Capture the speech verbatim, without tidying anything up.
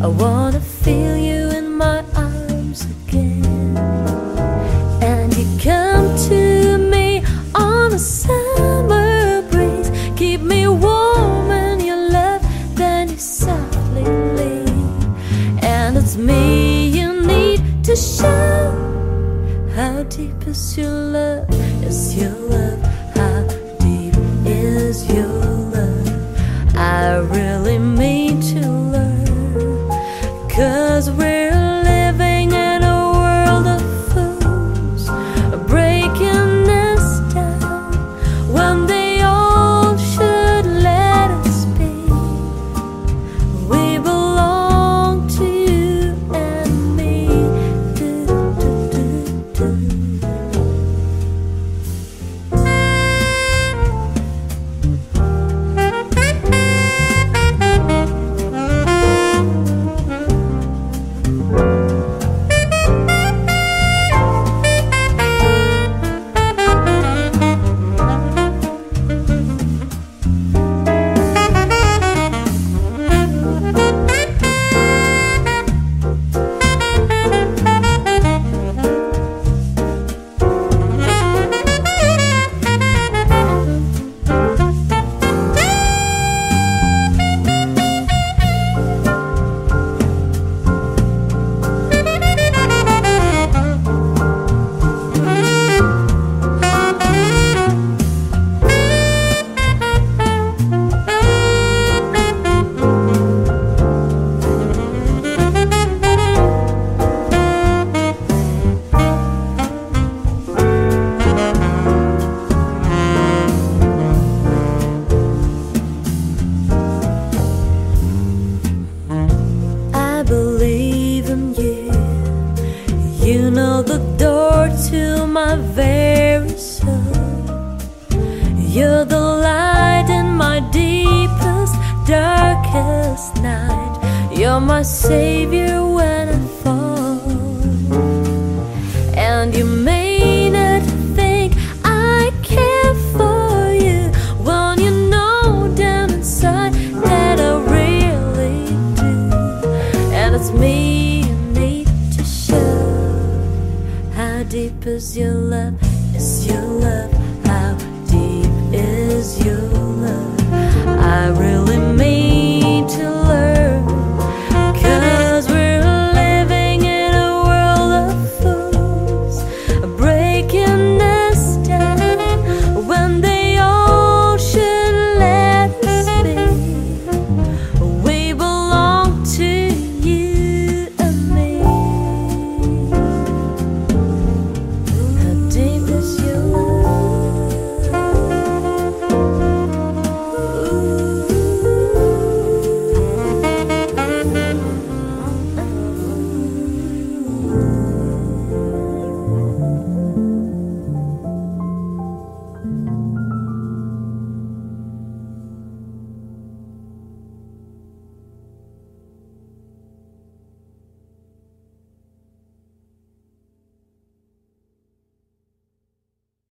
I wanna feel you in my arms again. And you come to me on a summer breeze, keep me warm in your love, then you softly leave. And it's me you need to show. How deep is your love? Is your love? How deep is your love? I really mean to learn, 'cause we're living in a world of fools, breaking us down when they all should let us be. We belong to you and me. Do, do, do, do. You know the door to my very soul. You're the light in my deepest, darkest night. You're my savior when